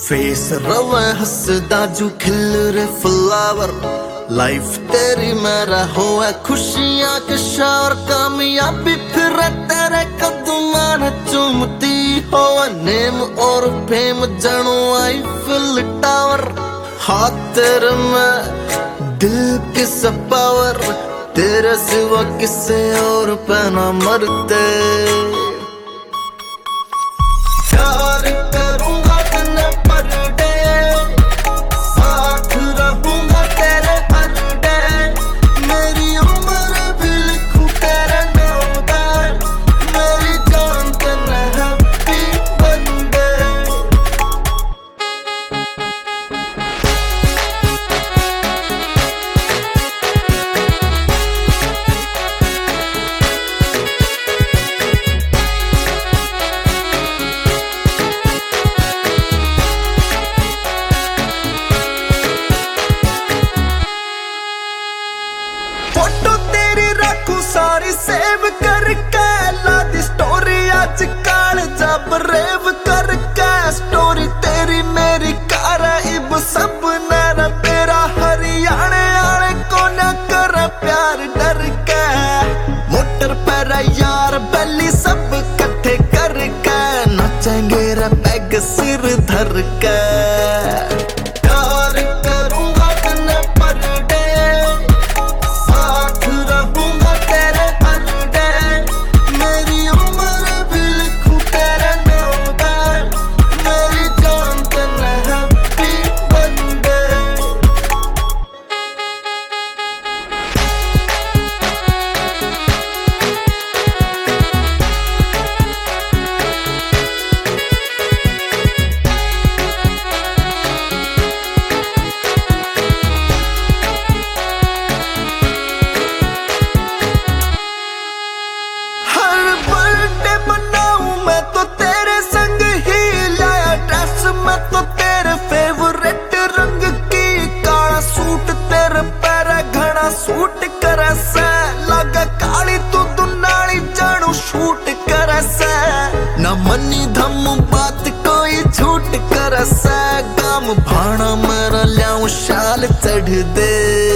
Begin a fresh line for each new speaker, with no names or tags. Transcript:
Face रवे हसदा जू खिल रे फ्लावर। लाइफ तेरी मेरा होए खुशियां के शावर। कामयाबी फिर तेरे कदम चूमती हो। नेम और फेम जनो आईफिल टावर। हाथ तेरे में दिल के पावर। तेरे सिवा किसे और पे ना मरते। प्यार करूंगा तन्ने पर डे, साथ रहूंगा तेरे हर डे। मेरी उम्र भी लिखूं तेरे नाम पर। मेरी जान तन्ने हैप्पी बर्थडे। फोटो तेरी रखूं सारी सेव करके। लादी स्टोरी आज काल जब रेव करके। स्टोरी तेरी मेरी कार इब सब नर पेरा। हरियाणे आले को न कर प्यार डर के। मोटर पर यार बैली सब कट्ठे करके। नाचेंगे रे बैग सिर धर के। प्यार करूंगा तन्ने पर डे, साथ रहूंगा तेरे हर डे। मेरी उम्र भी लिखूं तेरे नाम पर। मेरी जान तन्ने हैप्पी बर्थडे। हर बर्थडे मनाऊं मैं तो तेरे संग ही। लाया ड्रेस मैं तो तेरे फेवरेट रंग की। काला सूट तेरे पैर घना सूट करे से। लगा काली तू दुनाली जानू शूट करे से। न मनी धम बात कोई झूठ करे से। गाम भाना मेरा ल्याऊं शाल चढ़ दे।